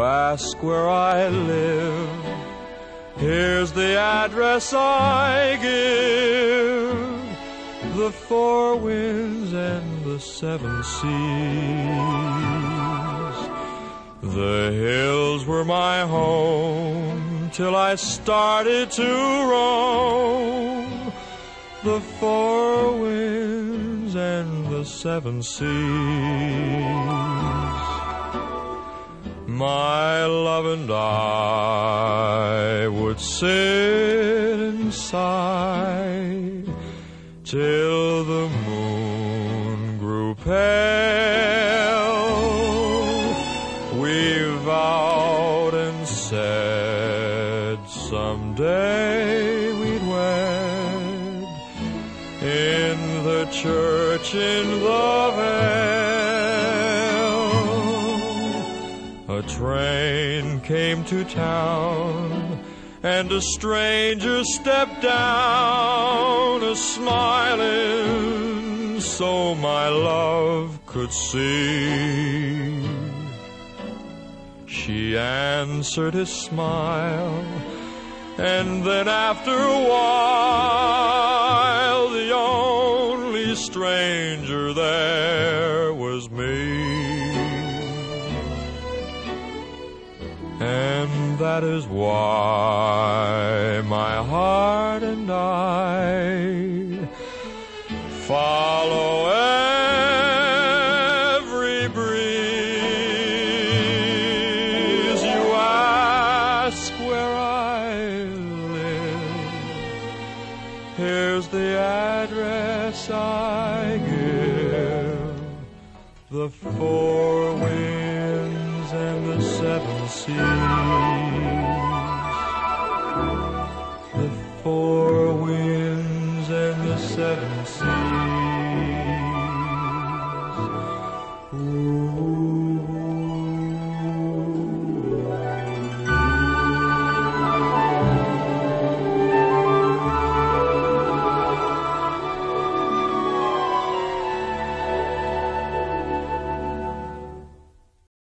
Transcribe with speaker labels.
Speaker 1: ask where I live, here's the address I give. The four winds and the seven seas. The hills were my home till I started to roam. The four winds and the seven seas. My love and I would sit and sigh till the moon grew pale. We vowed and said someday we'd wed in the church in the vale. A train came to town and a stranger stepped down, a-smiling so my love could see. She answered his smile, and then after a while, the only stranger there was me. And that is why my heart and I follow every breeze. You ask where I live, here's the address I give. The four winds and the seven seas.